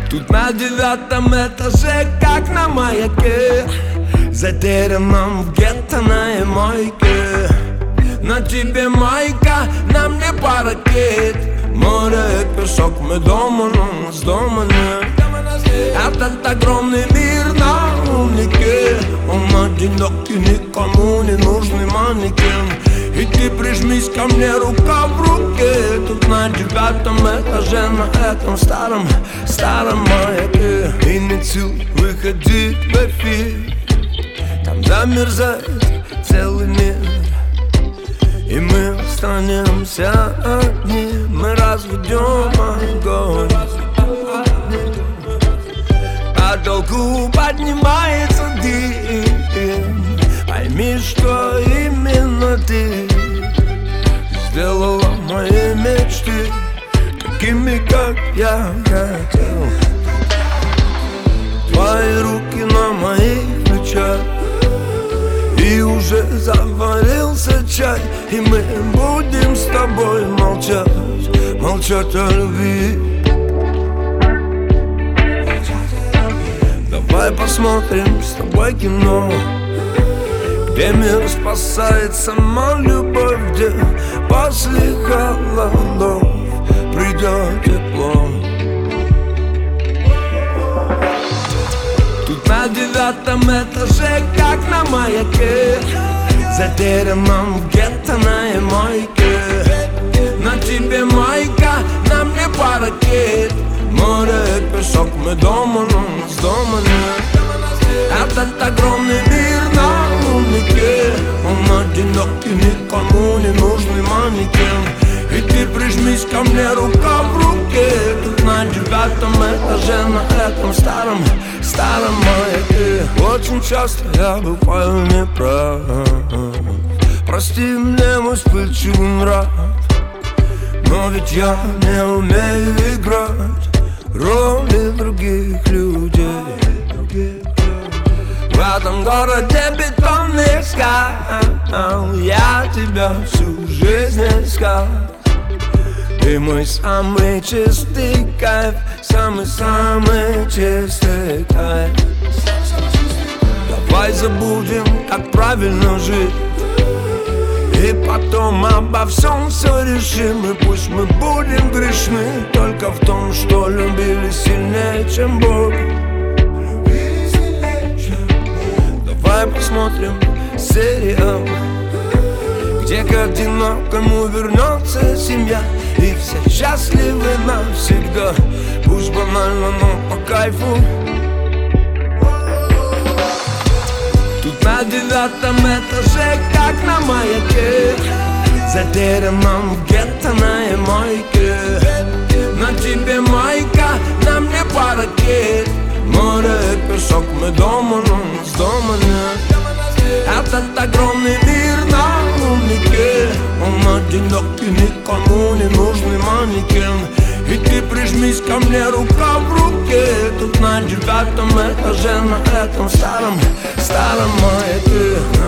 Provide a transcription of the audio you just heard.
Тут на 9-м этаже, как на маяке, затерянном в гетто на мойке. На тебе майка, на мне паракет. Море и песок, мы дома, но у нас дома нет. Этот огромный мир на умнике, он одинокий, никому не нужный манекен. И ты прижмись ко мне, рука в руке. Тут на 9-м этаже, на этом старом маяке. И не цель выходить в эфир, там замерзает целый мир. И мы останемся одни, мы разведем огонь. По долгу поднимается дым. Пойми, что именно ты сделала мои мечты такими, как я хотел. Твои руки на моих плечах, и уже заварился чай. И мы будем с тобой молчать о любви. Давай посмотрим с тобой кино, где мир спасает сама любовь, где после холодов придет тепло. Тут на 9-м этаже, как на маяке, затерянном в гетто на мойке. На тебе майка, на мне паракет. Море и песок, мы дома, но у нас дома нет. Этот огромный мир на умнике, он одинокий, никому не нужный манекен. И ты прижмись ко мне, рука в руке. Тут на 9-м этаже, на этом старом маяке. Очень часто я бываю неправ, прости мне мой вспыльчивый нрав, но ведь я не умею играть роли других людей. В этом городе бетонных скал я тебя всю жизнь искал. Ты мой самый чистый кайф, самый чистый кайф. Давай забудем, как правильно жить, и потом обо всем все решим. И пусть мы будем грешны только в том, что любили сильнее, чем Бог. Давай посмотрим сериал, где к одинокому вернется семья, и все счастливы навсегда. Пусть банально, но по кайфу. Тут на 9-м этаже, как на маяке, затерянном в гетто на мойке. На тебе майка, на мне паракет. Море и песок, мы дома, но у нас дома нет. Этот огромный мир на умнике, он одинокий, никому не нужный манекен. И ты прижмись ко мне, рука в руке. Тут на 9-м этаже, на этом старом маяке.